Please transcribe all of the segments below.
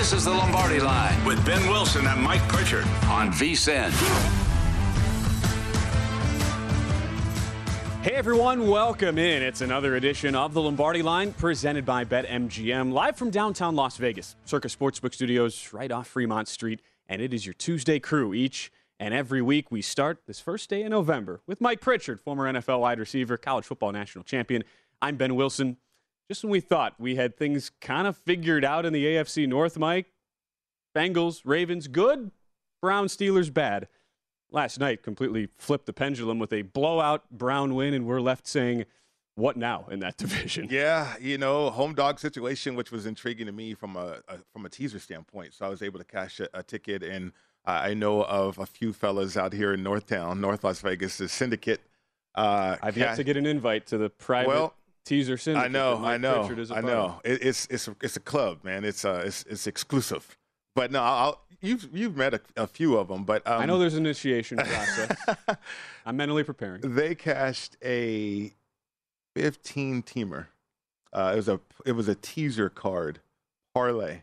This is the Lombardi Line with Ben Wilson and Mike Pritchard on VSiN. Hey everyone, welcome in. It's another edition of the Lombardi Line presented by BetMGM, live from downtown Las Vegas, Circa Sportsbook Studios right off Fremont Street. And it is your Tuesday crew. Each and every week we start this first day in November with Mike Pritchard, former NFL wide receiver, college football national champion. I'm Ben Wilson. Just when we thought we had things kind of figured out in the AFC North, Mike, Bengals, Ravens, good, Browns, Steelers, bad. Last night completely flipped the pendulum with a blowout Brown win, and we're left saying, what now in that division? Yeah, home dog situation, which was intriguing to me from a teaser standpoint. So I was able to cash a ticket, and I know of a few fellas out here in North Las Vegas, the Syndicate. I've yet to get an invite to the private teaser Syndicate. I know. It's a club, man. It's exclusive. But no, you've met a few of them, but I know there's an initiation process. I'm mentally preparing. They cashed a 15-teamer. It was a teaser card parlay.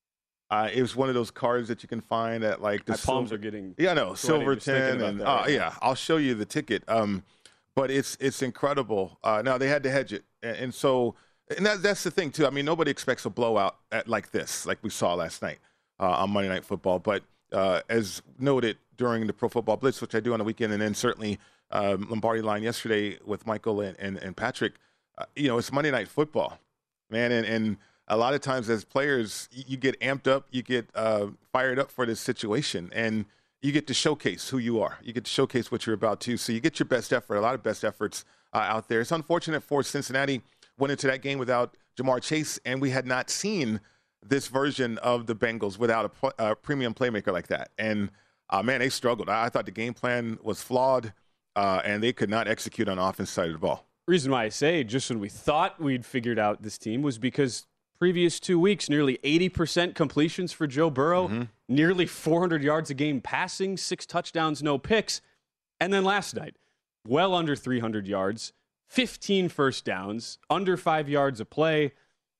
It was one of those cards that you can find at like my palms are getting Silverton and I'll show you the ticket. But it's incredible. Now they had to hedge it, and that's the thing too. I mean, nobody expects a blowout like this, like we saw last night on Monday Night Football. But as noted during the Pro Football Blitz, which I do on the weekend, and then certainly Lombardi Line yesterday with Michael and Patrick, it's Monday Night Football, man, and a lot of times as players, you get amped up, you get fired up for this situation, and you get to showcase who you are. You get to showcase what you're about to. So you get your best effort, a lot of best efforts out there. It's unfortunate for Cincinnati went into that game without Ja'Marr Chase, and we had not seen this version of the Bengals without a premium playmaker like that. And, man, they struggled. I thought the game plan was flawed, and they could not execute on the offense side of the ball. Reason why I say just when we thought we'd figured out this team was because previous 2 weeks, nearly 80% completions for Joe Burrow, nearly 400 yards a game passing, 6 touchdowns, no picks. And then last night, well under 300 yards, 15 first downs, under 5 yards a play.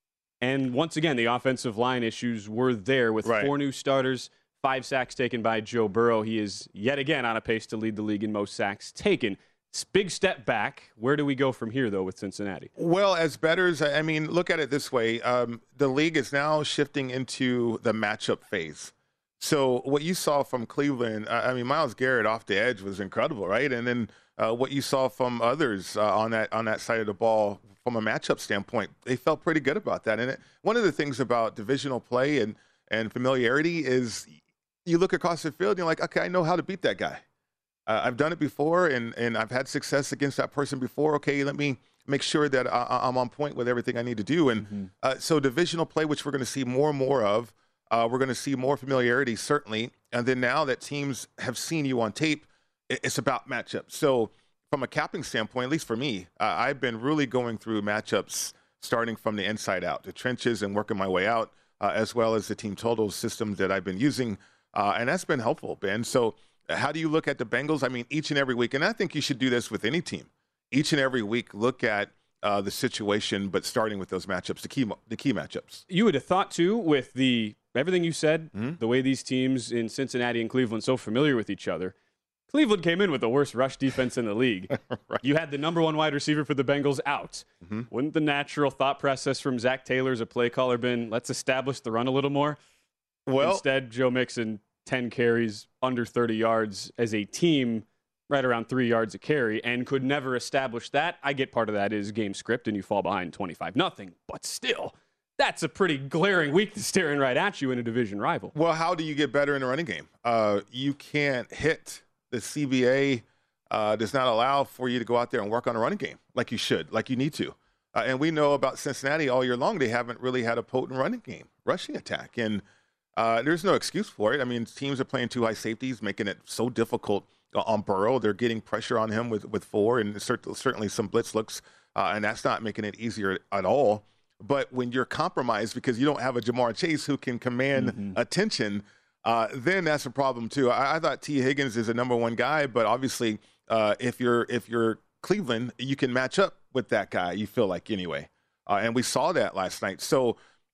And once again, the offensive line issues were there with 4 new starters, 5 sacks taken by Joe Burrow. He is yet again on a pace to lead the league in most sacks taken. Big step back. Where do we go from here, though, with Cincinnati? Well, as bettors, I mean, look at it this way. The league is now shifting into the matchup phase. So what you saw from Cleveland, Myles Garrett off the edge was incredible, right? And then what you saw from others on that side of the ball from a matchup standpoint, they felt pretty good about that. And one of the things about divisional play and familiarity is you look across the field and you're like, okay, I know how to beat that guy. I've done it before, and I've had success against that person before. Okay, let me make sure that I'm on point with everything I need to do. And so divisional play, which we're going to see more and more of, we're going to see more familiarity, certainly. And then now that teams have seen you on tape, it's about matchups. So from a capping standpoint, at least for me, I've been really going through matchups starting from the inside out, the trenches, and working my way out, as well as the team total systems that I've been using. And that's been helpful, Ben. So how do you look at the Bengals? I mean, each and every week, and I think you should do this with any team. Each and every week, look at the situation, but starting with those matchups, the key matchups. You would have thought, too, with everything you said, the way these teams in Cincinnati and Cleveland so familiar with each other. Cleveland came in with the worst rush defense in the league. Right. You had the number 1 wide receiver for the Bengals out. Wouldn't the natural thought process from Zach Taylor as a play caller been, let's establish the run a little more? Well, instead, Joe Mixon, 10 carries, under 30 yards as a team, right around 3 yards a carry, and could never establish that. I get part of that is game script, and you fall behind 25-0. But still, that's a pretty glaring weakness staring right at you in a division rival. Well, how do you get better in the running game? You can't hit. The CBA does not allow for you to go out there and work on a running game like you should, like you need to. And we know about Cincinnati all year long. They haven't really had a potent running game, rushing attack. And there's no excuse for it. I mean, teams are playing 2 high safeties, making it so difficult on Burrow. They're getting pressure on him with 4 and certainly some blitz looks, and that's not making it easier at all. But when you're compromised because you don't have a Ja'Marr Chase who can command attention, then that's a problem too. I thought T. Higgins is a number 1 guy, but obviously if you're Cleveland, you can match up with that guy, you feel like anyway. And we saw that last night. So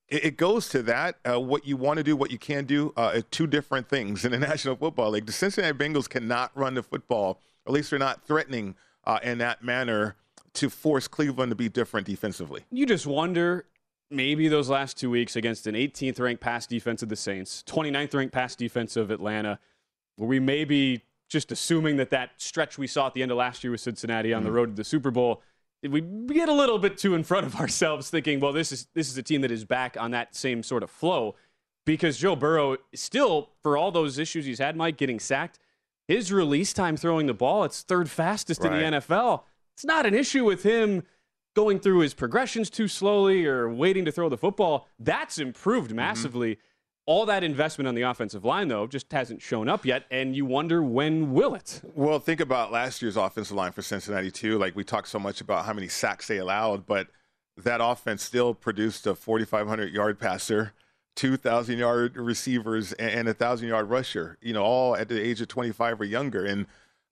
it goes to that. What you want to do, what you can do, two different things in the National Football League. The Cincinnati Bengals cannot run the football, at least they're not threatening in that manner to force Cleveland to be different defensively. You just wonder, maybe those last 2 weeks against an 18th ranked pass defense of the Saints, 29th ranked pass defense of Atlanta, were we maybe just assuming that stretch we saw at the end of last year with Cincinnati on the road to the Super Bowl, did we get a little bit too in front of ourselves thinking, well, this is a team that is back on that same sort of flow? Because Joe Burrow still, for all those issues he's had, Mike, getting sacked, his release time throwing the ball, it's third fastest in the NFL. It's not an issue with him going through his progressions too slowly or waiting to throw the football. That's improved massively. All that investment on the offensive line, though, just hasn't shown up yet, and you wonder, when will it? Well, think about last year's offensive line for Cincinnati, too. Like, we talked so much about how many sacks they allowed, but that offense still produced a 4,500-yard passer, 2,000-yard receivers, and a 1,000-yard rusher, all at the age of 25 or younger. And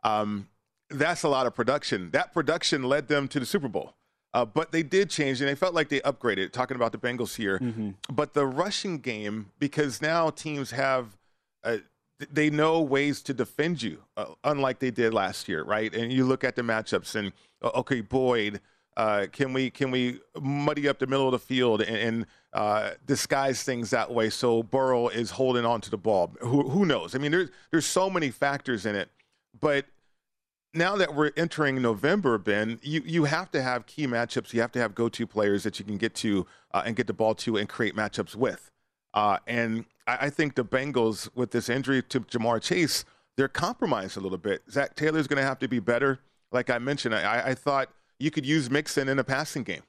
that's a lot of production. That production led them to the Super Bowl. But they did change, and they felt like they upgraded, talking about the Bengals here. But the rushing game, because now teams have they know ways to defend you, unlike they did last year, right? And you look at the matchups, and, okay, Boyd, can we muddy up the middle of the field and disguise things that way so Burrow is holding on to the ball? Who knows? I mean, there's so many factors in it. But now that we're entering November, Ben, you have to have key matchups. You have to have go-to players that you can get to and get the ball to and create matchups with. And I think the Bengals, with this injury to Ja'Marr Chase, they're compromised a little bit. Zach Taylor's going to have to be better. Like I mentioned, I thought you could use Mixon in a passing game.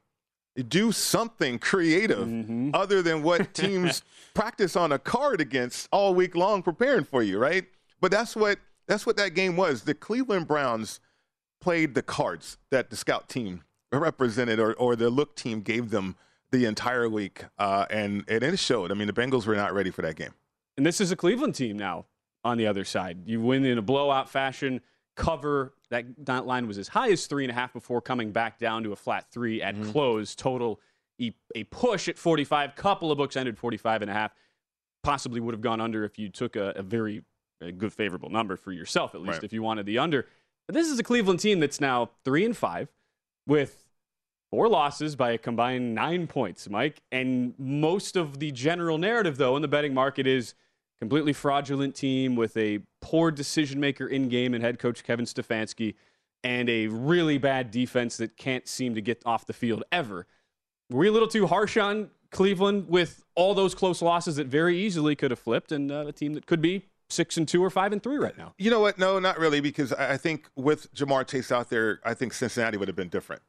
Do something creative other than what teams practice on a card against all week long preparing for you, right? But that's what that game was. The Cleveland Browns played the cards that the scout team represented or the look team gave them the entire week, and it showed. I mean, the Bengals were not ready for that game. And this is a Cleveland team now on the other side. You win in a blowout fashion, cover. That line was as high as 3.5 before coming back down to a flat 3 at close. Total, a push at 45. Couple of books ended 45.5. Possibly would have gone under if you took a very good favorable number for yourself, at least, if you wanted the under. But this is a Cleveland team that's now 3-5 with 4 losses by a combined 9 points, Mike. And most of the general narrative, though, in the betting market is completely fraudulent team with a poor decision maker in game and head coach Kevin Stefanski and a really bad defense that can't seem to get off the field ever. Were we a little too harsh on Cleveland with all those close losses that very easily could have flipped, and a team that could be 6-2 or 5-3 right now? You know what? No, not really, because I think with Ja'Marr Chase out there, I think Cincinnati would have been different.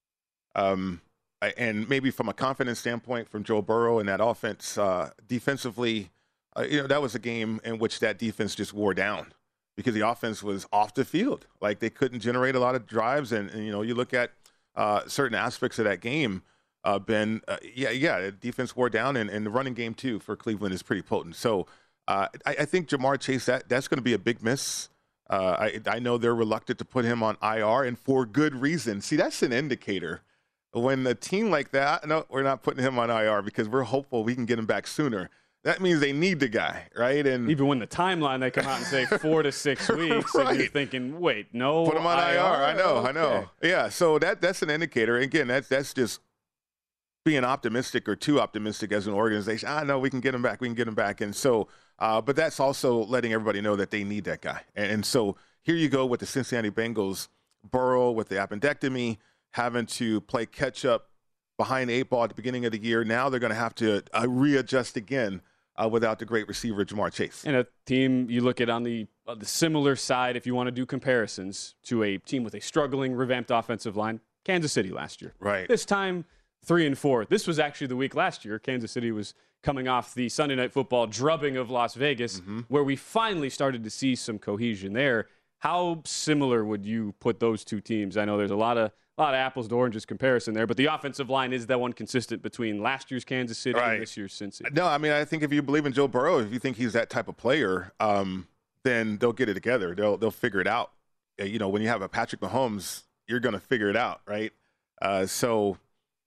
And maybe from a confidence standpoint from Joe Burrow and that offense, defensively, that was a game in which that defense just wore down because the offense was off the field. Like, they couldn't generate a lot of drives. And you look at certain aspects of that game, Ben, the defense wore down, and the running game, too, for Cleveland is pretty potent. So I think Ja'Marr Chase, that's going to be a big miss. I know they're reluctant to put him on IR, and for good reason. See, that's an indicator. When a team like that, no, we're not putting him on IR because we're hopeful we can get him back sooner. That means they need the guy, right? And even when the timeline, they come out and say 4 to 6 weeks, right. And you're thinking, wait, no, put him on IR. I know. Okay. Yeah, so that's an indicator. Again, that's just being optimistic or too optimistic as an organization. No, we can get him back. And so, but that's also letting everybody know that they need that guy. And so here you go with the Cincinnati Bengals, Burrow with the appendectomy, having to play catch up behind the 8 ball at the beginning of the year. Now they're going to have to readjust again without the great receiver Ja'Marr Chase. And a team you look at on the similar side, if you want to do comparisons, to a team with a struggling, revamped offensive line, Kansas City last year. Right. This time, 3-4. This was actually the week last year. Kansas City was coming off the Sunday Night Football drubbing of Las Vegas, where we finally started to see some cohesion there. How similar would you put those two teams? I know there's a lot of apples to oranges comparison there, but the offensive line is that one consistent between last year's Kansas City and this year's Cincy. No, I mean, I think if you believe in Joe Burrow, if you think he's that type of player, then they'll get it together. They'll figure it out. When you have a Patrick Mahomes, you're going to figure it out, right? So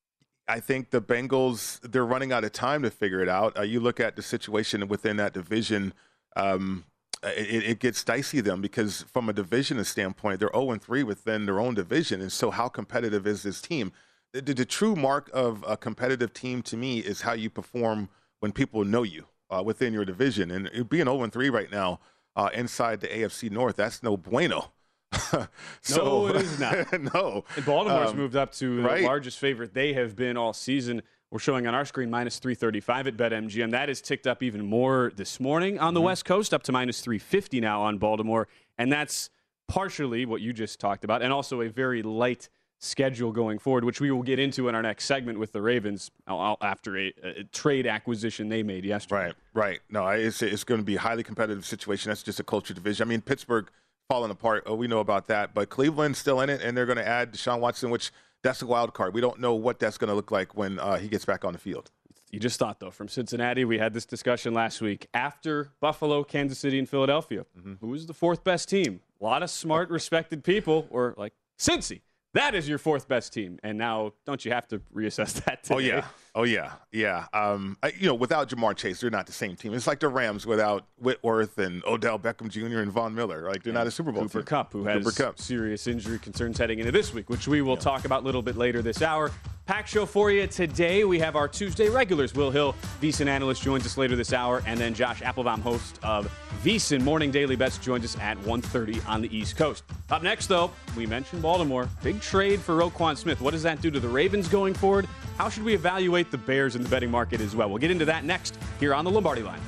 I think the Bengals, they're running out of time to figure it out. You look at the situation within that division, it gets dicey then because from a division standpoint, they're 0-3 within their own division. And so how competitive is this team? The true mark of a competitive team to me is how you perform when people know you within your division. And being 0-3 right now inside the AFC North, that's no bueno. No, it is not. No. And Baltimore's moved up to right. the largest favorite they have been all season. We're showing on our screen minus 335 at BetMGM. That has ticked up even more this morning on the West Coast, up to minus 350 now on Baltimore. And that's partially what you just talked about, and also a very light schedule going forward, which we will get into in our next segment with the Ravens after a trade acquisition they made yesterday. Right. No, it's going to be a highly competitive situation. That's just a culture division. I mean, Pittsburgh falling apart. Oh, we know about that. But Cleveland's still in it, and they're going to add Deshaun Watson, which that's a wild card. We don't know what that's going to look like when he gets back on the field. You just thought, though, from Cincinnati, we had this discussion last week. After Buffalo, Kansas City, and Philadelphia, who is the fourth best team? A lot of smart, respected people were like, Cincy. That is your fourth best team. And now, don't you have to reassess that today? Oh, yeah. Without Jamar Chase, they're not the same team. It's like the Rams without Whitworth and Odell Beckham Jr. and Von Miller. Like, they're not a Super Bowl Cooper team. Kupp, who has serious injury concerns heading into this week, which we will talk about a little bit later this hour. Packed show for you today. We have our Tuesday regulars. Will Hill, VSiN analyst, joins us later this hour. And then Josh Applebaum, host of VSiN Morning Daily Bets, joins us at 1:30 on the East Coast. Up next, though, we mentioned Baltimore. Big trade for Roquan Smith. What does that do to the Ravens going forward? How should we evaluate the Bears in the betting market as well? We'll get into that next here on the Lombardi Line.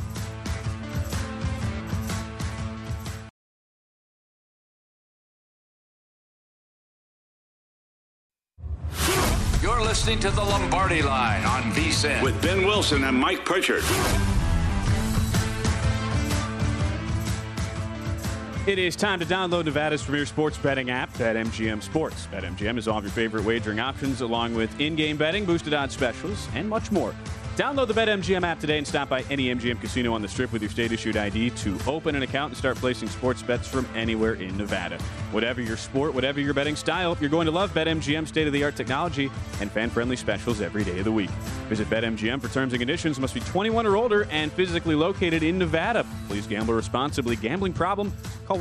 You're listening to the Lombardi Line on VSiN. With Ben Wilson and Mike Pritchard. It is time to download Nevada's premier sports betting app, BetMGM Sports. BetMGM is all of your favorite wagering options, along with in-game betting, boosted odds specials, and much more. Download the BetMGM app today and stop by any MGM casino on the Strip with your state-issued ID to open an account and start placing sports bets from anywhere in Nevada. Whatever your sport, whatever your betting style, you're going to love BetMGM's state-of-the-art technology and fan-friendly specials every day of the week. Visit BetMGM for terms and conditions. Must be 21 or older and physically located in Nevada. Please gamble responsibly. Gambling problem? Call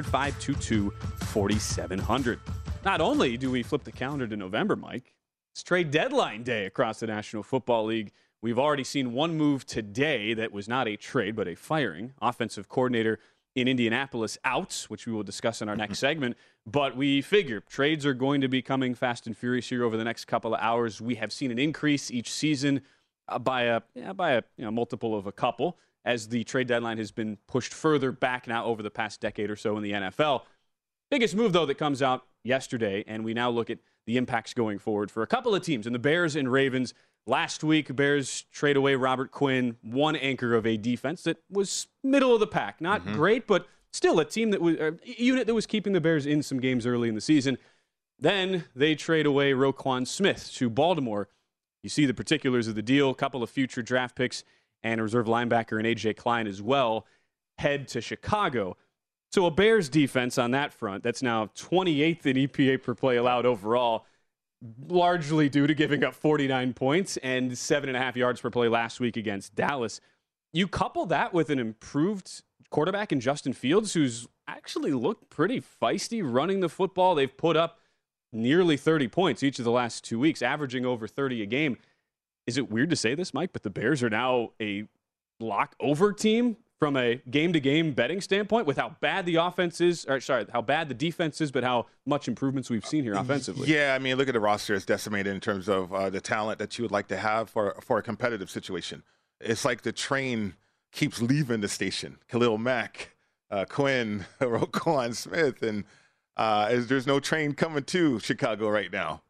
1-800-522-4700. Not only do we flip the calendar to November, Mike, it's trade deadline day across the National Football League. We've already seen one move today that was not a trade, but a firing. Offensive coordinator in Indianapolis out, which we will discuss in our next segment. But we figure trades are going to be coming fast and furious here over the next couple of hours. We have seen an increase each season by a multiple of a couple as the trade deadline has been pushed further back now over the past decade or so in the NFL. Biggest move, though, that comes out yesterday, and we now look at the impacts going forward for a couple of teams, and the Bears and Ravens. Last week, Bears trade away Robert Quinn, one anchor of a defense that was middle of the pack. Not great, but still a team that was a unit that was keeping the Bears in some games early in the season. Then they trade away Roquan Smith to Baltimore. You see the particulars of the deal, a couple of future draft picks and a reserve linebacker in A.J. Klein as well, head to Chicago. So a Bears defense on that front that's now 28th in EPA per play allowed overall, largely due to giving up 49 points and 7.5 yards per play last week against Dallas. You couple that with an improved quarterback in Justin Fields, who's actually looked pretty feisty running the football. They've put up nearly 30 points each of the last 2 weeks, averaging over 30 a game. Is it weird to say this, Mike, but the Bears are now a lock-over team from a game-to-game betting standpoint with how bad the offense is, how bad the defense is, but how much improvements we've seen here offensively. Yeah, I mean, look at the roster. It's decimated in terms of the talent that you would like to have for a competitive situation. It's like the train keeps leaving the station. Khalil Mack, Quinn, Roquan Smith, and there's no train coming to Chicago right now.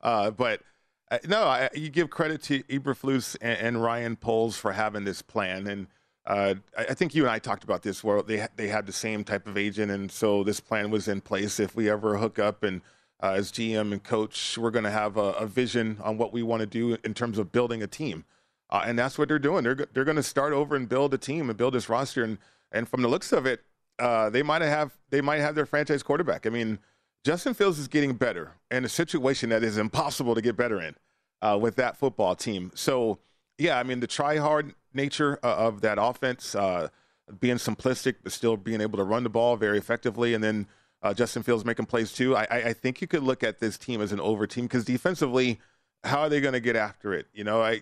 You give credit to Eberflus and Ryan Poles for having this plan, and I think you and I talked about this where they had the same type of agent, and so this plan was in place. If we ever hook up and as GM and coach, we're going to have a vision on what we want to do in terms of building a team, and that's what they're doing. They're going to start over and build a team and build this roster, and from the looks of it, they might have their franchise quarterback. I mean, Justin Fields is getting better in a situation that is impossible to get better in. with that football team. So, yeah, I mean, the try-hard nature of that offense, being simplistic but still being able to run the ball very effectively, and then Justin Fields making plays too. I think you could look at this team as an over team because defensively, how are they going to get after it?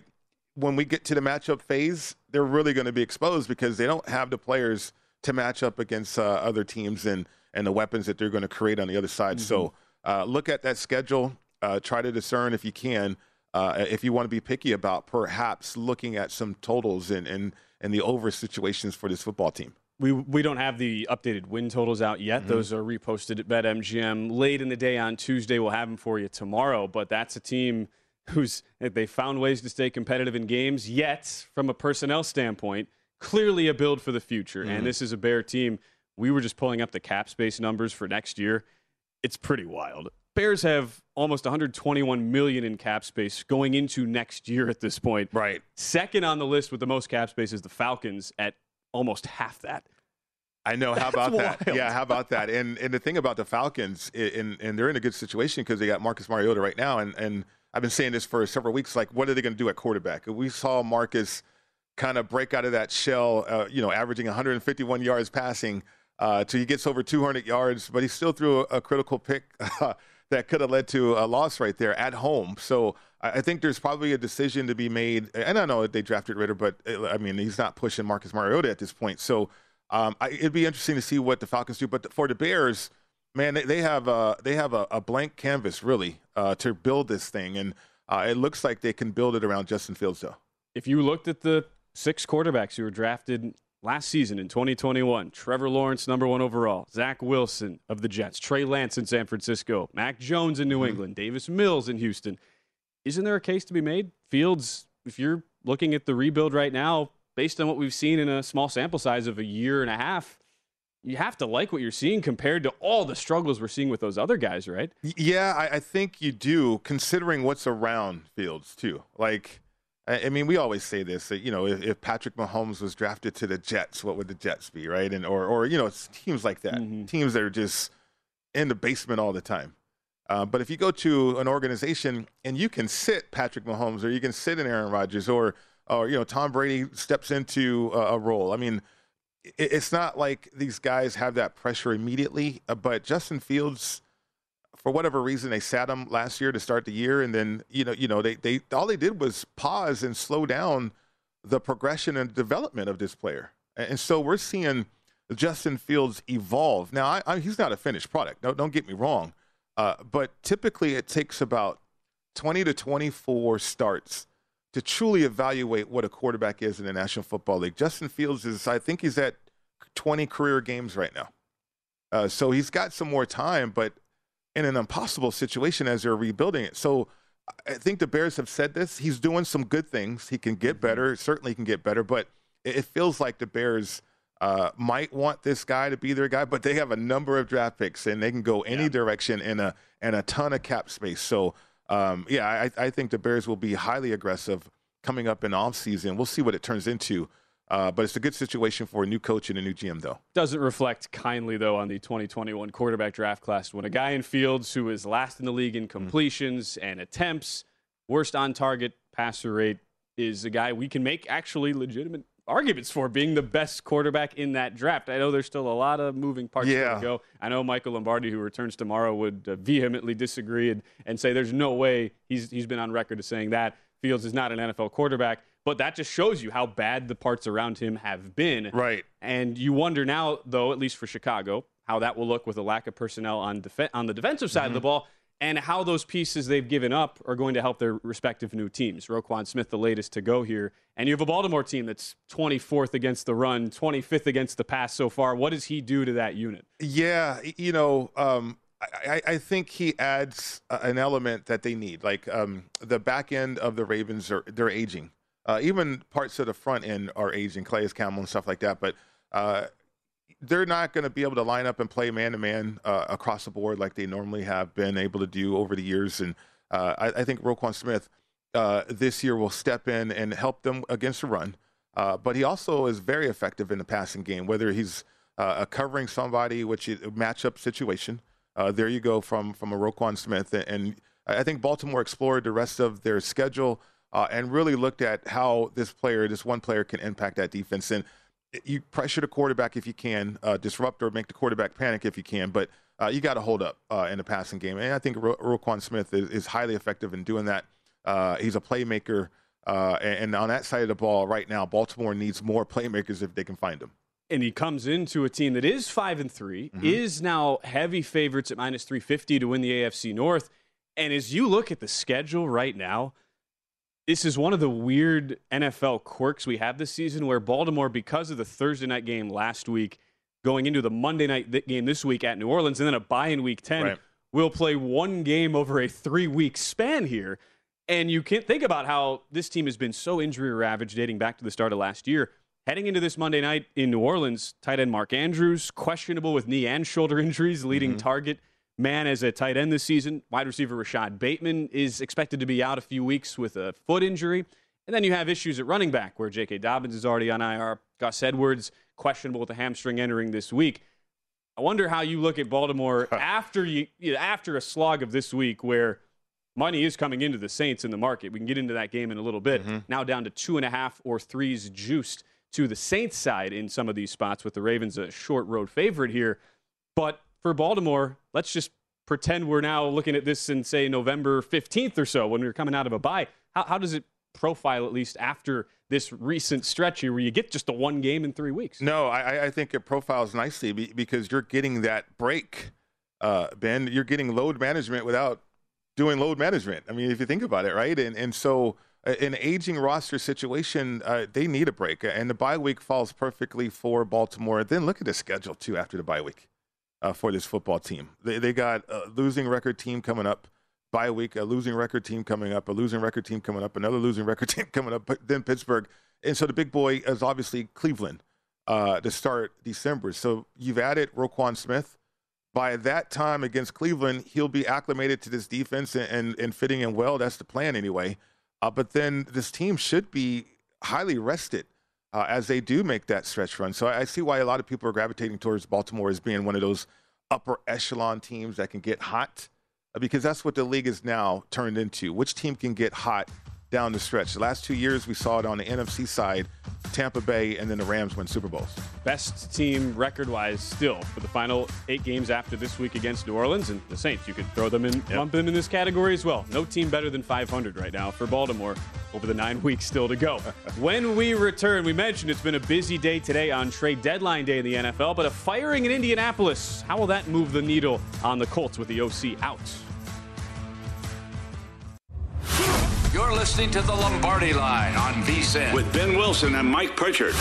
When we get to the matchup phase, they're really going to be exposed because they don't have the players to match up against other teams and the weapons that they're going to create on the other side. So look at that schedule. Try to discern if you can, if you want to be picky about perhaps looking at some totals and the over situations for this football team. We don't have the updated win totals out yet. Those are reposted at BetMGM late in the day on Tuesday. We'll have them for you tomorrow. But that's a team they found ways to stay competitive in games, yet from a personnel standpoint, clearly a build for the future. And this is a Bear team. We were just pulling up the cap space numbers for next year. It's pretty wild. Bears have almost $121 million in cap space going into next year at this point. Right. Second on the list with the most cap space is the Falcons at almost half that. I know. How about that? Wild. Yeah, how about that? And the thing about the Falcons, and they're in a good situation because they got Marcus Mariota right now, and I've been saying this for several weeks, like, what are they going to do at quarterback? We saw Marcus kind of break out of that shell, averaging 151 yards passing till he gets over 200 yards, but he still threw a critical pick that could have led to a loss right there at home. So I think there's probably a decision to be made. And I know they drafted Ritter, but, he's not pushing Marcus Mariota at this point. So it'd be interesting to see what the Falcons do. But for the Bears, man, they have a blank canvas, really, to build this thing. And it looks like they can build it around Justin Fields, though. If you looked at the 6 quarterbacks who were drafted last season in 2021, Trevor Lawrence, number 1 overall, Zach Wilson of the Jets, Trey Lance in San Francisco, Mac Jones in New England, Davis Mills in Houston. Isn't there a case to be made? Fields, if you're looking at the rebuild right now, based on what we've seen in a small sample size of a year and a half, you have to like what you're seeing compared to all the struggles we're seeing with those other guys, right? Yeah, I think you do, considering what's around Fields, too. Like, we always say this, that, if Patrick Mahomes was drafted to the Jets, what would the Jets be, right? And or it's teams like that, teams that are just in the basement all the time. But if you go to an organization and you can sit Patrick Mahomes, or you can sit in Aaron Rodgers, or Tom Brady steps into a role. It's not like these guys have that pressure immediately, but Justin Fields, for whatever reason, they sat him last year to start the year, and then they all they did was pause and slow down the progression and development of this player, and so we're seeing Justin Fields evolve. Now, he's not a finished product. No, don't get me wrong, but typically it takes about 20 to 24 starts to truly evaluate what a quarterback is in the National Football League. Justin Fields I think he's at 20 career games right now. So he's got some more time, but in an impossible situation as they're rebuilding it. So I think the Bears have said this. He's doing some good things. He can get better. Certainly can get better, but it feels like the Bears might want this guy to be their guy, but they have a number of draft picks, and they can go any direction and a ton of cap space. So, I think the Bears will be highly aggressive coming up in offseason. We'll see what it turns into. But it's a good situation for a new coach and a new GM, though. Doesn't reflect kindly, though, on the 2021 quarterback draft class when a guy in Fields who is last in the league in completions and attempts, worst on-target passer rate, is a guy we can make actually legitimate arguments for being the best quarterback in that draft. I know there's still a lot of moving parts to go. I know Michael Lombardi, who returns tomorrow, would vehemently disagree and say there's no way he's been on record as saying that Fields is not an NFL quarterback. But that just shows you how bad the parts around him have been. Right. And you wonder now, though, at least for Chicago, how that will look with a lack of personnel on the defensive side of the ball, and how those pieces they've given up are going to help their respective new teams. Roquan Smith, the latest to go here. And you have a Baltimore team that's 24th against the run, 25th against the pass so far. What does he do to that unit? Yeah, I think he adds an element that they need. Like the back end of the Ravens, they're aging. Even parts of the front end are aging, Calais Campbell and stuff like that. But they're not going to be able to line up and play man-to-man across the board like they normally have been able to do over the years. And I think Roquan Smith this year will step in and help them against the run. But he also is very effective in the passing game, whether he's covering somebody, which is a matchup situation. There you go from a Roquan Smith. And I think Baltimore explored the rest of their schedule and really looked at how this one player can impact that defense. And you pressure the quarterback if you can, disrupt or make the quarterback panic if you can, but you got to hold up in the passing game. And I think Roquan Smith is highly effective in doing that. He's a playmaker. And on that side of the ball right now, Baltimore needs more playmakers if they can find them. And he comes into a team that is 5-3, is now heavy favorites at minus 350 to win the AFC North. And as you look at the schedule right now, this is one of the weird NFL quirks we have this season where Baltimore, because of the Thursday night game last week, going into the Monday night game this week at New Orleans, and then a bye in Week 10, will play one game over a 3-week span here. And you can't think about how this team has been so injury-ravaged dating back to the start of last year. Heading into this Monday night in New Orleans, tight end Mark Andrews, questionable with knee and shoulder injuries, leading target man as a tight end this season. Wide receiver Rashad Bateman is expected to be out a few weeks with a foot injury. And then you have issues at running back where J.K. Dobbins is already on IR. Gus Edwards, questionable with a hamstring entering this week. I wonder how you look at Baltimore after a slog of this week where money is coming into the Saints in the market. We can get into that game in a little bit. Now down to 2.5 or 3s juiced to the Saints side in some of these spots, with the Ravens a short road favorite here. But for Baltimore, let's just pretend we're now looking at this in, say, November 15th or so when we're coming out of a bye. How does it profile, at least after this recent stretch here where you get just the one game in 3 weeks? No, I think it profiles nicely because you're getting that break, Ben. You're getting load management without doing load management. I mean, if you think about it, right? And so an aging roster situation, they need a break. And the bye week falls perfectly for Baltimore. Then look at the schedule, too, after the bye week for this football team. They got a losing record team coming up, bye week, a losing record team coming up, a losing record team coming up, another losing record team coming up, then Pittsburgh. And so the big boy is obviously Cleveland to start December. So you've added Roquan Smith. By that time against Cleveland, he'll be acclimated to this defense and fitting in well. That's the plan anyway. But then this team should be highly rested as they do make that stretch run. So I see why a lot of people are gravitating towards Baltimore as being one of those upper echelon teams that can get hot, because that's what the league is now turned into. Which team can get hot down the stretch? The last 2 years, we saw it on the NFC side, Tampa Bay, and then the Rams win Super Bowls. Best team record-wise still for the final 8 games after this week against New Orleans, and the Saints. You could throw them in, lump them in this category as well. No team better than 500 right now for Baltimore over the 9 weeks still to go. When we return, we mentioned it's been a busy day today on trade deadline day in the NFL, but a firing in Indianapolis. How will that move the needle on the Colts with the OC out? You're listening to the Lombardi Line on VSiN With Ben Wilson and Mike Pritchard.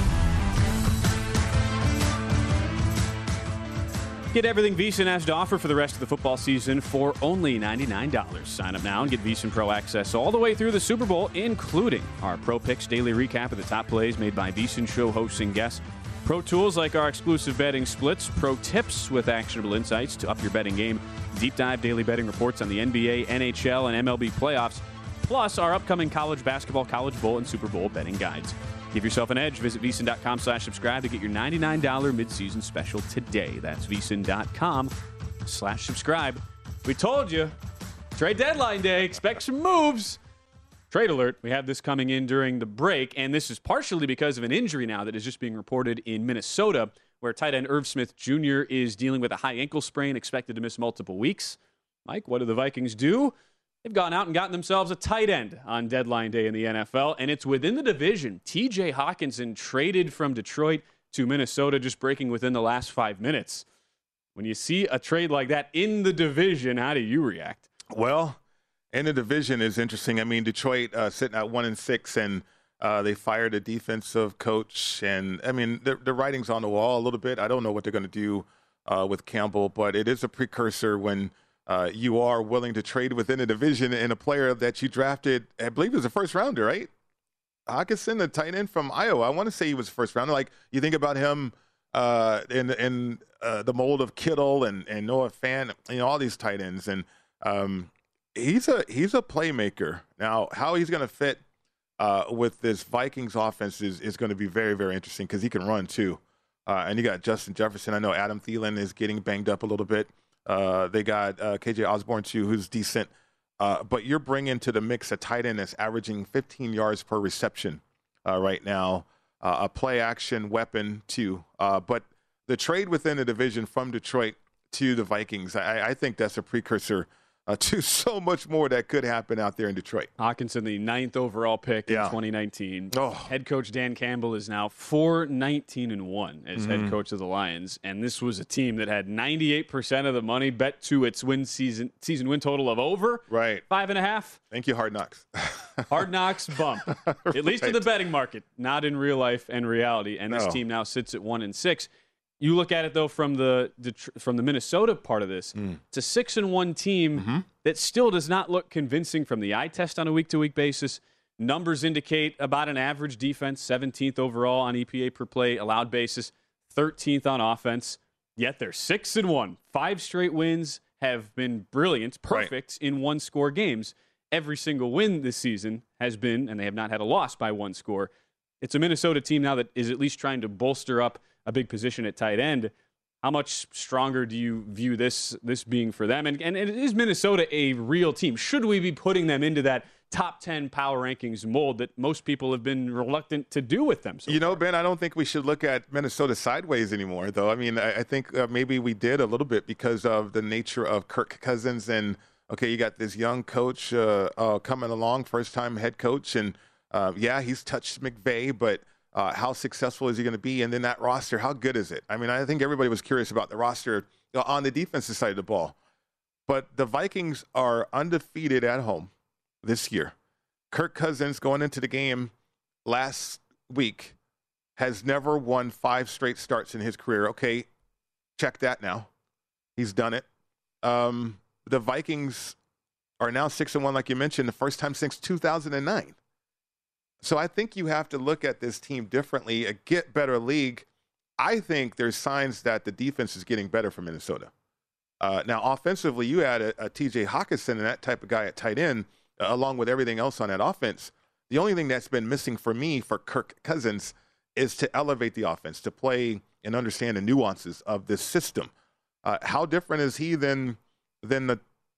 Get everything VSiN has to offer for the rest of the football season for only $99. Sign up now and get VSiN Pro access all the way through the Super Bowl, including our Pro Picks daily recap of the top plays made by VSiN show hosts and guests. Pro tools like our exclusive betting splits, pro tips with actionable insights to up your betting game, deep dive daily betting reports on the NBA, NHL, and MLB playoffs, plus our upcoming college basketball, college bowl, and Super Bowl betting guides. Give yourself an edge. Visit VSiN.com/subscribe to get your $99 midseason special today. That's VSiN.com/subscribe. We told you, trade deadline day, expect some moves. Trade alert, we have this coming in during the break, and this is partially because of an injury now that is just being reported in Minnesota, where tight end Irv Smith Jr. is dealing with a high ankle sprain, expected to miss multiple weeks. Mike, what do the Vikings do? They've gone out and gotten themselves a tight end on deadline day in the NFL, and it's within the division. TJ Hawkinson traded from Detroit to Minnesota, just breaking within the last 5 minutes. When you see a trade like that in the division, how do you react? Well, in the division is interesting. I mean, Detroit sitting at 1-6, and they fired a defensive coach. And, I mean, the writing's on the wall a little bit. I don't know what they're going to do with Campbell, but it is a precursor when you are willing to trade within a division and a player that you drafted, I believe it was a first rounder, right? Hawkinson, the tight end from Iowa. I want to say he was a first rounder. Like, you think about him in the mold of Kittle and Noah Fant, you know, all these tight ends. And he's a playmaker. Now, how he's going to fit with this Vikings offense is going to be very, very interesting because he can run too. And you got Justin Jefferson. I know Adam Thielen is getting banged up a little bit. They got KJ Osborne too, who's decent. but you're bringing to the mix a tight end that's averaging 15 yards per reception right now, a play-action weapon too. But the trade within the division from Detroit to the Vikings, I think that's a precursor to so much more that could happen out there in Detroit. Hockenson, the 9th overall pick in 2019. Oh. Head coach Dan Campbell is now 4-19-1 as head coach of the Lions, and this was a team that had 98% of the money bet to its season win total of over 5.5. Thank you, Hard Knocks. Hard Knocks bump, at least in the betting market, not in real life and reality. And this team now sits at 1-6. You look at it, though, from the Minnesota part of this, it's a 6-1 team that still does not look convincing from the eye test on a week-to-week basis. Numbers indicate about an average defense, 17th overall on EPA per play allowed basis, 13th on offense. Yet they're 6-1. 5 straight wins have been brilliant, perfect in one-score games. Every single win this season has been, and they have not had a loss by one score. It's a Minnesota team now that is at least trying to bolster up a big position at tight end. How much stronger do you view this being for them? And is Minnesota a real team? Should we be putting them into that top 10 power rankings mold that most people have been reluctant to do with them so far? Ben, I don't think we should look at Minnesota sideways anymore, though. I mean, I think maybe we did a little bit because of the nature of Kirk Cousins. And, okay, you got this young coach coming along, first-time head coach. And, he's touched McVay, but how successful is he going to be? And then that roster, how good is it? I mean, I think everybody was curious about the roster on the defensive side of the ball. But the Vikings are undefeated at home this year. Kirk Cousins, going into the game last week, has never won 5 straight starts in his career. Okay, check that now. He's done it. The Vikings are now 6-1, like you mentioned, the first time since 2009. So I think you have to look at this team differently, a get better league. I think there's signs that the defense is getting better for Minnesota. Now, offensively, you add a TJ Hockenson and that type of guy at tight end, along with everything else on that offense. The only thing that's been missing for me for Kirk Cousins is to elevate the offense, to play and understand the nuances of this system. How different is he than the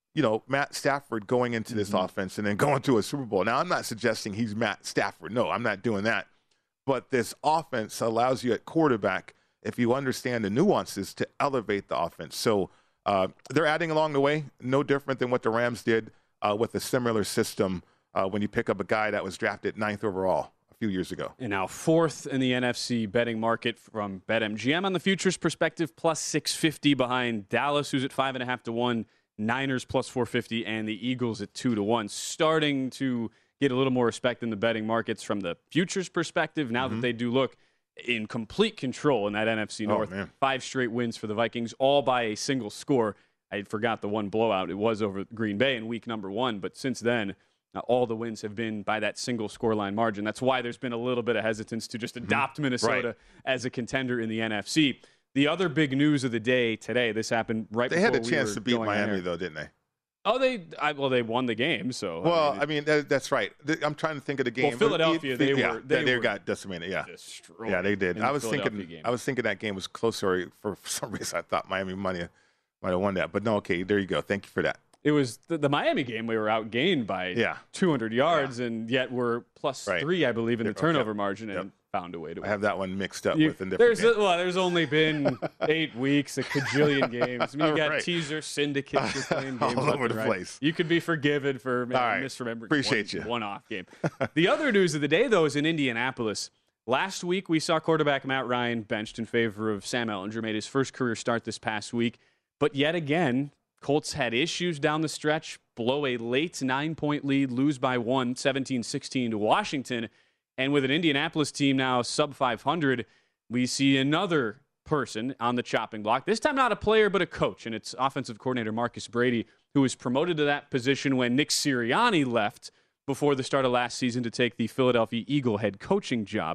Matt Stafford going into this offense and then going to a Super Bowl? Now, I'm not suggesting he's Matt Stafford. No, I'm not doing that. But this offense allows you at quarterback, if you understand the nuances, to elevate the offense. So they're adding along the way, no different than what the Rams did with a similar system when you pick up a guy that was drafted 9th overall a few years ago. And now 4th in the NFC betting market from BetMGM on the futures perspective, plus 650 behind Dallas, who's at 5.5-1. Niners plus 450, and the Eagles at 2-1. Starting to get a little more respect in the betting markets from the futures perspective now that they do look in complete control in that NFC North. 5 straight wins for the Vikings, all by a single score. I forgot the one blowout. It was over Green Bay in week number 1, but since then, all the wins have been by that single scoreline margin. That's why there's been a little bit of hesitance to just adopt Minnesota as a contender in the NFC. The other big news of the day today, this happened right before we were They had a chance to beat Miami, though, didn't they? Oh, they won the game. So well, that's right. I'm trying to think of the game. Well, Philadelphia, they got decimated. Yeah, destroyed. Yeah, they did. I was thinking that game was closer. For some reason, I thought Miami might have won that. But no, okay, there you go. Thank you for that. It was the Miami game. We were outgained by 200 yards, and yet we're plus 3, I believe, in the turnover margin, and found a way to win. I have that one mixed up with a different game. There's only been 8 weeks, a cajillion games. I mean, you got teaser syndicates. You're playing games all over the place. You could be forgiven for misremembering Appreciate you. One-off game. The other news of the day, though, is in Indianapolis. Last week, we saw quarterback Matt Ryan benched in favor of Sam Ehlinger, made his first career start this past week. But yet again, Colts had issues down the stretch, blow a late 9-point lead, lose by 1, 17-16 to Washington. And with an Indianapolis team now sub 500, we see another person on the chopping block. This time not a player, but a coach, and it's offensive coordinator Marcus Brady, who was promoted to that position when Nick Sirianni left before the start of last season to take the Philadelphia Eagle head coaching job.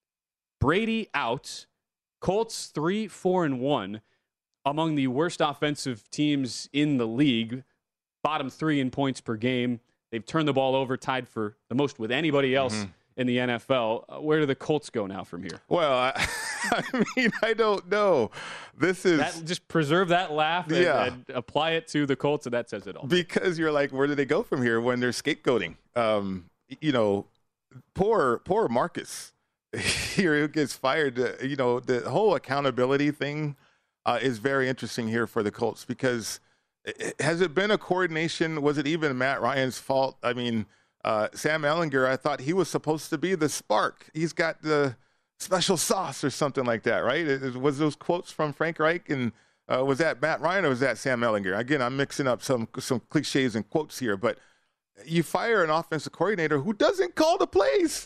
Brady out, Colts 3-4-1, among the worst offensive teams in the league, bottom 3 in points per game. They've turned the ball over, tied for the most with anybody else in the NFL. Where do the Colts go now from here? Well, I don't know. This is just preserve that laugh and apply it to the Colts, and that says it all. Because you're like, where do they go from here when they're scapegoating? Poor Marcus here who gets fired. The whole accountability thing is very interesting here for the Colts because has it been a coordination? Was it even Matt Ryan's fault? I mean, Sam Ehlinger, I thought he was supposed to be the spark. He's got the special sauce or something like that, right? Was those quotes from Frank Reich, and was that Matt Ryan or was that Sam Ehlinger? Again, I'm mixing up some cliches and quotes here, but you fire an offensive coordinator who doesn't call the plays.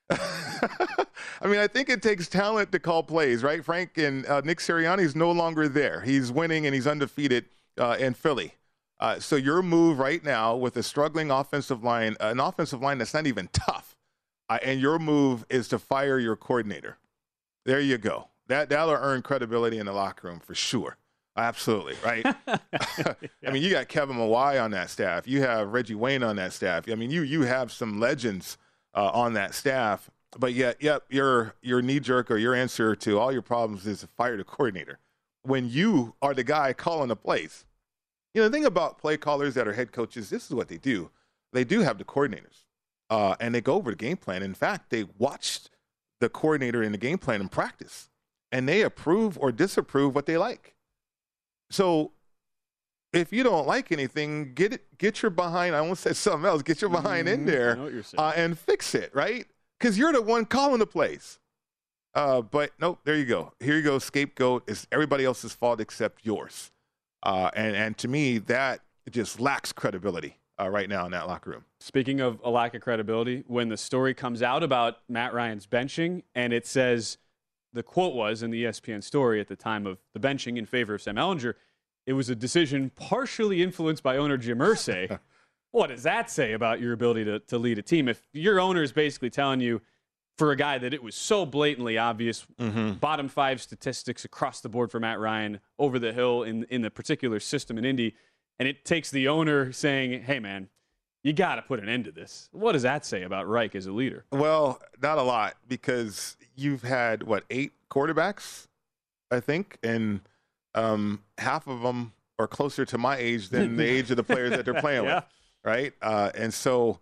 I mean, I think it takes talent to call plays, right? Frank and Nick Sirianni is no longer there. He's winning and he's undefeated in Philly. So your move right now with a struggling offensive line, an offensive line that's not even tough, and your move is to fire your coordinator. There you go. That'll earn credibility in the locker room for sure. Absolutely, right? I mean, you got Kevin Mawai on that staff. You have Reggie Wayne on that staff. I mean, you have some legends on that staff. But yet, your knee-jerk or your answer to all your problems is to fire the coordinator when you are the guy calling the plays. The thing about play callers that are head coaches, this is what they do. They do have the coordinators, and they go over the game plan. In fact, they watched the coordinator in the game plan in practice, and they approve or disapprove what they like. So if you don't like anything, get your behind, I won't say something else, get your behind in there I know what you're saying. And fix it, right? Because you're the one calling the plays. But nope, there you go. Here you go, scapegoat. It's everybody else's fault except yours. And to me, that just lacks credibility right now in that locker room. Speaking of a lack of credibility, when the story comes out about Matt Ryan's benching, and it says, the quote was in the ESPN story at the time of the benching in favor of Sam Ehlinger, it was a decision partially influenced by owner Jim Irsay. What does that say about your ability to lead a team? If your owner is basically telling you, for a guy that it was so blatantly obvious, bottom 5 statistics across the board for Matt Ryan, over the hill in the particular system in Indy, and it takes the owner saying, hey, man, you got to put an end to this. What does that say about Reich as a leader? Well, not a lot, because you've had, 8 quarterbacks, I think, and half of them are closer to my age than the age of the players that they're playing with, right? And so,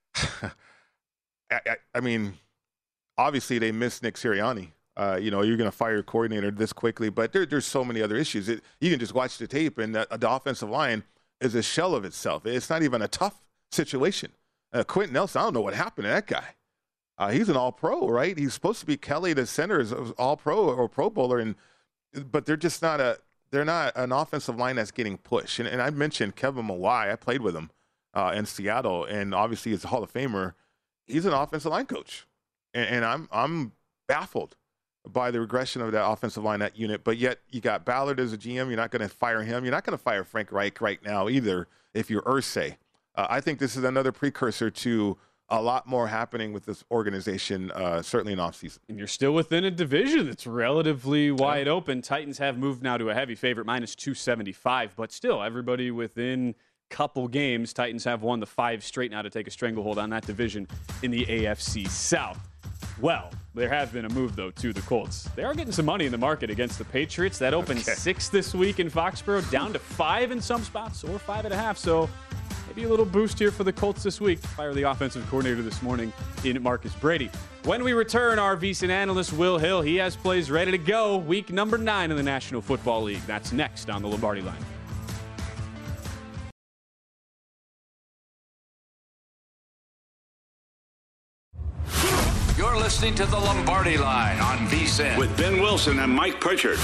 I mean, obviously they miss Nick Sirianni. You're going to fire your coordinator this quickly, but there's so many other issues. You can just watch the tape, and the offensive line is a shell of itself. It's not even a tough situation. Quentin Nelson, I don't know what happened to that guy. He's an all-pro, right? He's supposed to be Kelly, the center, is all-pro or Pro Bowler, but they're just not they're not an offensive line that's getting pushed. And I mentioned Kevin Mawai. I played with him in Seattle, and obviously he's a Hall of Famer. He's an offensive line coach, and I'm baffled by the regression of that offensive line, that unit. But yet you got Ballard as a GM. You're not going to fire him. You're not going to fire Frank Reich right now either if you're Irsay. I think this is another precursor to a lot more happening with this organization, certainly in offseason. And you're still within a division that's relatively wide open. Titans have moved now to a heavy favorite, -275, but still everybody within couple games. Titans have won the 5 straight now to take a stranglehold on that division in the AFC South. Well, there has been a move, though, to the Colts. They are getting some money in the market against the Patriots. That opened 6 this week in Foxborough, down to 5 in some spots, or 5.5. So maybe a little boost here for the Colts this week. Fire the offensive coordinator this morning in Marcus Brady. When we return, our VSiN analyst Will Hill, he has plays ready to go. Week number 9 in the National Football League. That's next on the Lombardi Line. You're listening to the Lombardi Line on VSiN With Ben Wilson and Mike Pritchard.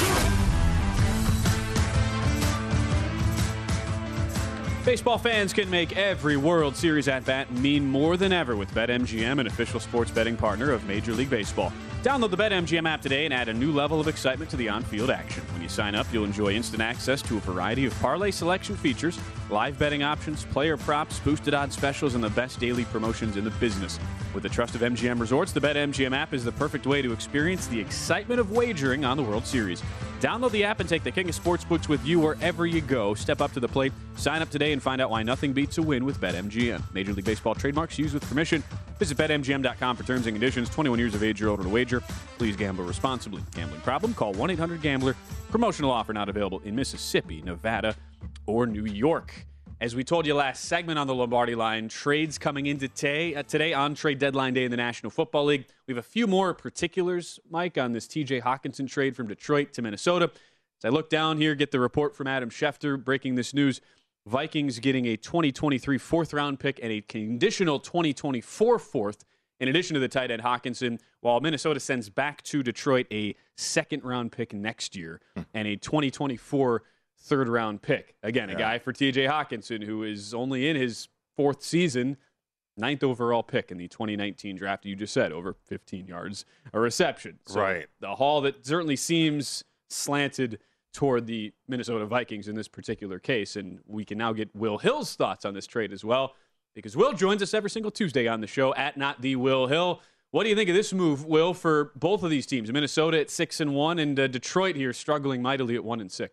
Baseball fans can make every World Series at-bat mean more than ever with BetMGM, an official sports betting partner of Major League Baseball. Download the BetMGM app today and add a new level of excitement to the on-field action. When you sign up, you'll enjoy instant access to a variety of parlay selection features, live betting options, player props, boosted odds specials, and the best daily promotions in the business. With the trust of MGM Resorts, the BetMGM app is the perfect way to experience the excitement of wagering on the World Series. Download the app and take the king of sportsbooks with you wherever you go. Step up to the plate Sign up today and find out why nothing beats a win with BetMGM. Major League Baseball trademarks used with permission. Visit BetMGM.com for terms and conditions. 21 years of age or older to wager. Please gamble responsibly. Gambling problem? Call 1-800-GAMBLER. Promotional offer not available in Mississippi, Nevada, or New York. As we told you last segment on the Lombardi Line, trades coming into today on trade deadline day in the National Football League. We have a few more particulars, Mike, on this TJ Hockenson trade from Detroit to Minnesota. As I look down here, get the report from Adam Schefter breaking this news. Vikings getting a 2023 fourth-round pick and a conditional 2024 fourth in addition to the tight end Hockenson, while Minnesota sends back to Detroit a second-round pick next year and a 2024 third-round pick. Again, a guy for TJ Hockenson who is only in his fourth season, 9th overall pick in the 2019 draft. You just said over 15 yards a reception. So right. The haul that certainly seems slanted toward the Minnesota Vikings in this particular case. And we can now get Will Hill's thoughts on this trade as well, because Will joins us every single Tuesday on the show at Not The Will Hill. What do you think of this move, Will, for both of these teams? Minnesota at 6-1 and Detroit here struggling mightily at 1-6.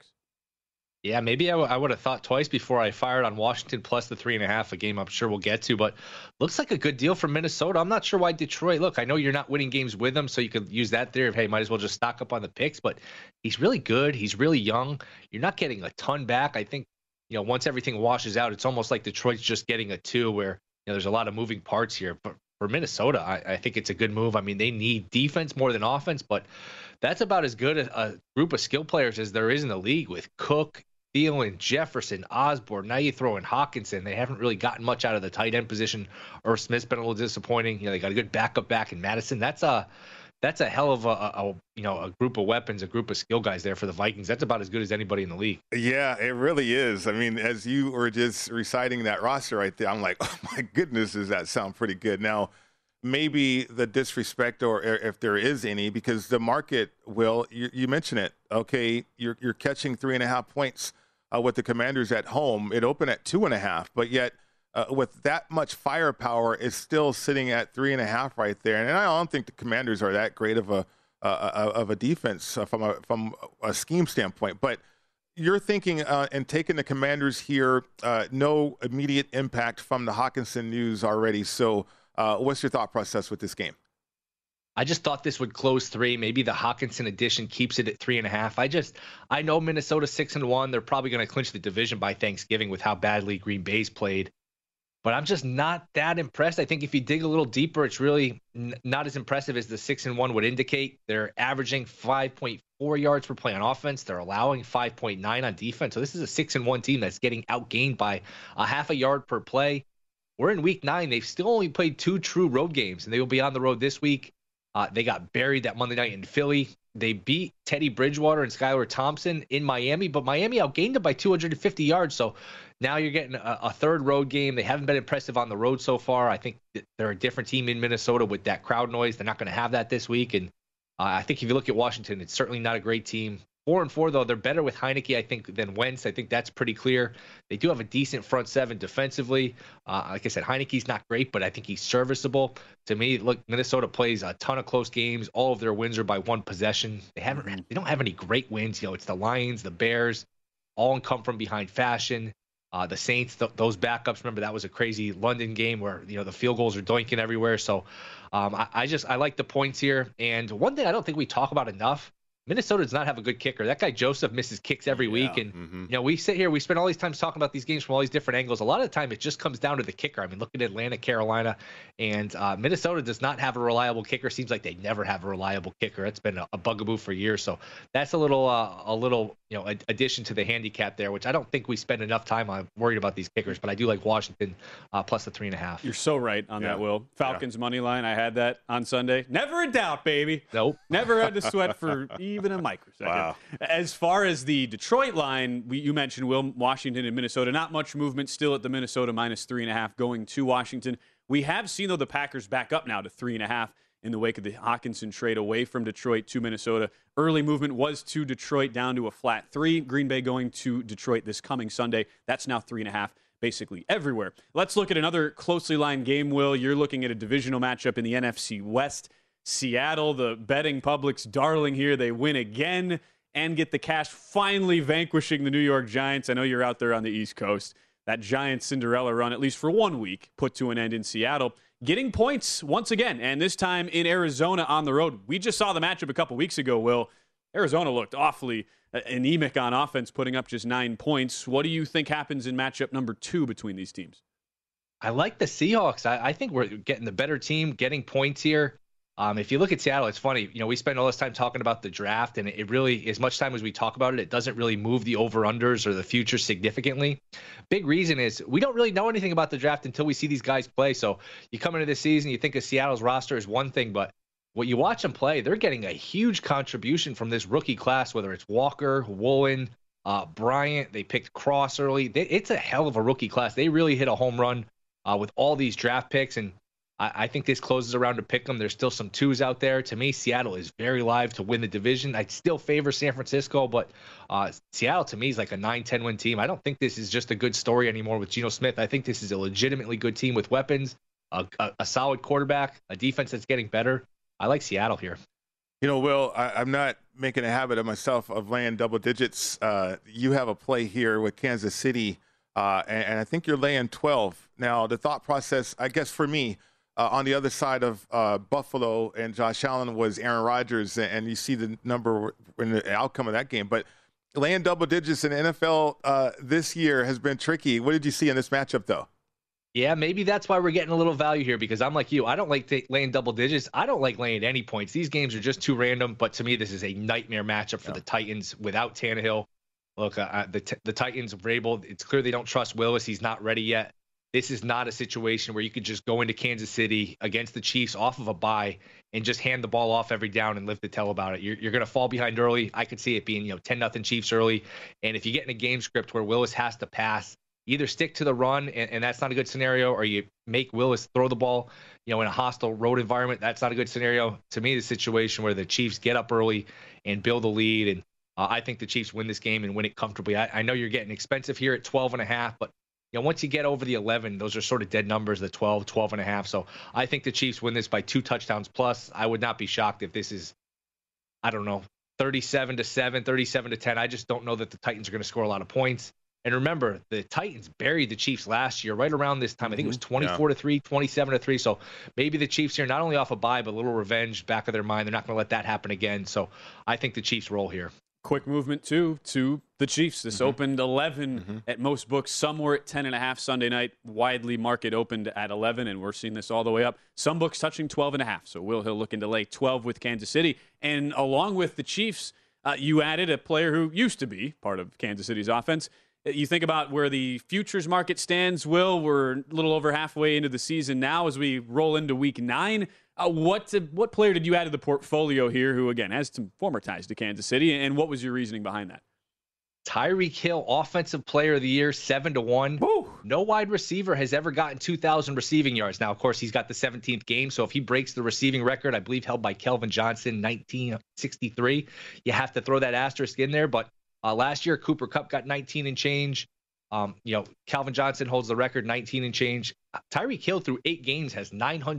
Yeah, maybe I would have thought twice before I fired on Washington plus the 3.5, a game I'm sure we'll get to. But looks like a good deal for Minnesota. I'm not sure why Detroit. Look, I know you're not winning games with him, so you could use that theory of, hey, might as well just stock up on the picks. But he's really good. He's really young. You're not getting a ton back. I think, once everything washes out, it's almost like Detroit's just getting a 2 where, there's a lot of moving parts here. But for Minnesota, I think it's a good move. I mean, they need defense more than offense, but that's about as good a group of skill players as there is in the league with Cook, Thielen, Jefferson, Osborne. Now you throw in Hockenson. They haven't really gotten much out of the tight end position. Irv Smith's been a little disappointing. They got a good backup back in Madison. That's a hell of a group of weapons, a group of skill guys there for the Vikings. That's about as good as anybody in the league. Yeah, it really is. I mean, as you were just reciting that roster right there, I'm like, oh my goodness, does that sound pretty good? Now, maybe the disrespect, or if there is any, because the market, Will, you mentioned it. Okay, you're catching 3.5 points with the Commanders at home. It opened at 2.5, but yet with that much firepower, it's still sitting at 3.5 right there. And I don't think the Commanders are that great of a defense from a scheme standpoint. But you're thinking and taking the Commanders here, no immediate impact from the Hockenson news already. So what's your thought process with this game? I just thought this would close 3. Maybe the Hockenson addition keeps it at 3.5. I know Minnesota 6-1. They're probably going to clinch the division by Thanksgiving with how badly Green Bay's played. But I'm just not that impressed. I think if you dig a little deeper, it's really not as impressive as the 6-1 would indicate. They're averaging 5.4 yards per play on offense. They're allowing 5.9 on defense. So this is a 6-1 team that's getting outgained by a half a yard per play. We're in week 9. They've still only played 2 true road games, and they will be on the road this week. They got buried that Monday night in Philly. They beat Teddy Bridgewater and Skylar Thompson in Miami, but Miami outgained them by 250 yards. So now you're getting a third road game. They haven't been impressive on the road so far. I think they're a different team in Minnesota with that crowd noise. They're not going to have that this week. And I think if you look at Washington, it's certainly not a great team. 4-4, though, they're better with Heineke, I think, than Wentz. I think that's pretty clear. They do have a decent front seven defensively. Like I said, Heineke's not great, but I think he's serviceable. To me, look, Minnesota plays a ton of close games. All of their wins are by 1 possession. They don't have any great wins. It's the Lions, the Bears, all in come from behind fashion. The Saints, those backups. Remember, that was a crazy London game where the field goals are doinking everywhere. So I like the points here. And one thing I don't think we talk about enough, Minnesota does not have a good kicker. That guy Joseph misses kicks every week. And, we sit here, we spend all these times talking about these games from all these different angles. A lot of the time, it just comes down to the kicker. I mean, look at Atlanta, Carolina, and Minnesota does not have a reliable kicker. Seems like they never have a reliable kicker. It's been a bugaboo for years. So that's a little addition to the handicap there, which I don't think we spend enough time on worried about these kickers. But I do like Washington plus the 3.5. You're so right on that, Will. Falcons money line. I had that on Sunday. Never in doubt, baby. Nope. Never had to sweat for even a microsecond. Wow. As far as the Detroit line, you mentioned, Will, Washington and Minnesota. Not much movement still at the Minnesota minus 3.5 going to Washington. We have seen, though, the Packers back up now to 3.5 in the wake of the Hockenson trade away from Detroit to Minnesota. Early movement was to Detroit down to a flat 3. Green Bay going to Detroit this coming Sunday. That's now 3.5 basically everywhere. Let's look at another closely lined game, Will. You're looking at a divisional matchup in the NFC West. Seattle, the betting public's darling here. They win again. and get the cash, finally vanquishing the New York Giants. I know you're out there on the East Coast. That Giants Cinderella run, at least for 1 week, put to an end in Seattle. Getting points once again, and this time in Arizona on the road. We just saw the matchup a couple weeks ago, Will. Arizona looked awfully anemic on offense, putting up just 9 points. What do you think happens in matchup number 2 between these teams? I like the Seahawks. I think we're getting the better team, getting points here. If you look at Seattle, it's funny. We spend all this time talking about the draft, and it really, as much time as we talk about it, it doesn't really move the over-unders or the future significantly. Big reason is we don't really know anything about the draft until we see these guys play. So you come into this season, you think of Seattle's roster is one thing, but what you watch them play, they're getting a huge contribution from this rookie class, whether it's Walker, Woolen, Bryant. They picked Cross early. It's a hell of a rookie class. They really hit a home run with all these draft picks, and I think this closes around to pick them. There's still some 2s out there. To me, Seattle is very live to win the division. I'd still favor San Francisco, but Seattle to me is like a 9-10 win team. I don't think this is just a good story anymore with Geno Smith. I think this is a legitimately good team with weapons, a solid quarterback, a defense that's getting better. I like Seattle here. Will, I'm not making a habit of myself of laying double digits. You have a play here with Kansas City, and I think you're laying 12. Now, the thought process, I guess for me, on the other side of Buffalo and Josh Allen was Aaron Rodgers, and you see the number in the outcome of that game. But laying double digits in the NFL this year has been tricky. What did you see in this matchup, though? Yeah, maybe that's why we're getting a little value here, because I'm like you. I don't like laying double digits. I don't like laying any points. These games are just too random, but to me, this is a nightmare matchup for the Titans without Tannehill. Look, the Titans, Vrabel, it's clear they don't trust Willis. He's not ready yet. This is not a situation where you could just go into Kansas City against the Chiefs off of a bye and just hand the ball off every down and live to tell about it. You're going to fall behind early. I could see it being 10-0 Chiefs early. And if you get in a game script where Willis has to pass, either stick to the run, and that's not a good scenario, or you make Willis throw the ball, in a hostile road environment. That's not a good scenario. To me, the situation where the Chiefs get up early and build a lead, and I think the Chiefs win this game and win it comfortably. I know you're getting expensive here at 12.5, but once you get over the 11, those are sort of dead numbers, the 12, 12.5. So I think the Chiefs win this by 2 touchdowns plus. I would not be shocked if this is, 37-7, 37-10. I just don't know that the Titans are going to score a lot of points. And remember, the Titans buried the Chiefs last year, right around this time. I think it was 24-3, 27-3. So maybe the Chiefs here, not only off a bye, but a little revenge back of their mind. They're not going to let that happen again. So I think the Chiefs roll here. Quick movement, too, to the Chiefs. This opened 11 at most books. Some were at 10.5 Sunday night. Widely market opened at 11, and we're seeing this all the way up. Some books touching 12.5. So Will Hill looking to lay 12 with Kansas City. And along with the Chiefs, you added a player who used to be part of Kansas City's offense. You think about where the futures market stands, Will. We're a little over halfway into the season now as we roll into week 9. What player did you add to the portfolio here who, again, has some former ties to Kansas City, and what was your reasoning behind that? Tyreek Hill, Offensive Player of the Year, 7-1. Woo! No wide receiver has ever gotten 2,000 receiving yards. Now, of course, he's got the 17th game, so if he breaks the receiving record, I believe held by Kelvin Johnson, 1963, you have to throw that asterisk in there. But last year, Cooper Kupp got 19 and change. Calvin Johnson holds the record, 19 and change. Tyreek Hill through 8 games has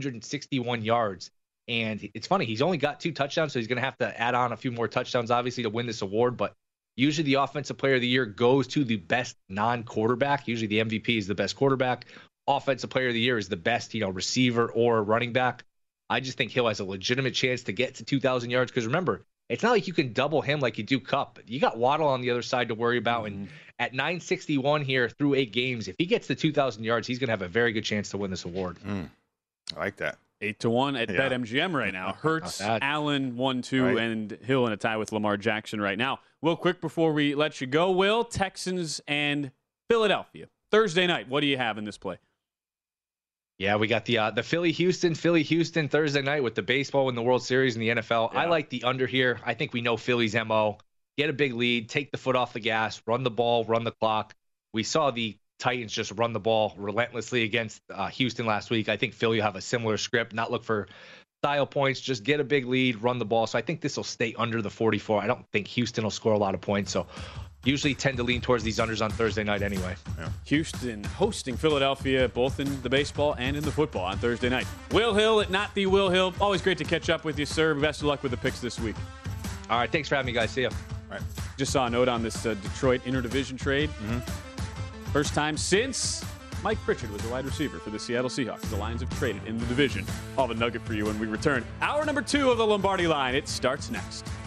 961 yards. And it's funny, he's only got 2 touchdowns, so he's going to have to add on a few more touchdowns, obviously, to win this award. But usually the Offensive Player of the Year goes to the best non-quarterback. Usually the MVP is the best quarterback. Offensive Player of the Year is the best, receiver or running back. I just think Hill has a legitimate chance to get to 2,000 yards because remember, it's not like you can double him like you do Kupp. You got Waddle on the other side to worry about. And at 961 here through 8 games, if he gets to 2,000 yards, he's going to have a very good chance to win this award. I like that. 8-1 at BetMGM right now. Hurts, Allen 1-2, right, and Hill in a tie with Lamar Jackson right now. Will, quick before we let you go, Will, Texans and Philadelphia. Thursday night, what do you have in this play? Yeah, we got the Philly-Houston Thursday night with the baseball in the World Series and the NFL. Yeah. I like the under here. I think we know Philly's MO. Get a big lead, take the foot off the gas, run the ball, run the clock. We saw the Titans just run the ball relentlessly against Houston last week. I think Philly will have a similar script, not look for style points, just get a big lead, run the ball. So I think this will stay under the 44. I don't think Houston will score a lot of points. So usually tend to lean towards these unders on Thursday night anyway. Yeah. Houston hosting Philadelphia, both in the baseball and in the football on Thursday night. Will Hill at Not the Will Hill. Always great to catch up with you, sir. Best of luck with the picks this week. All right. Thanks for having me, guys. See ya. Right. Just saw a note on this Detroit interdivision trade. First time since Mike Pritchard was a wide receiver for the Seattle Seahawks. The Lions have traded in the division. I'll have a nugget for you when we return. Hour number 2 of the Lombardi Line. It starts next.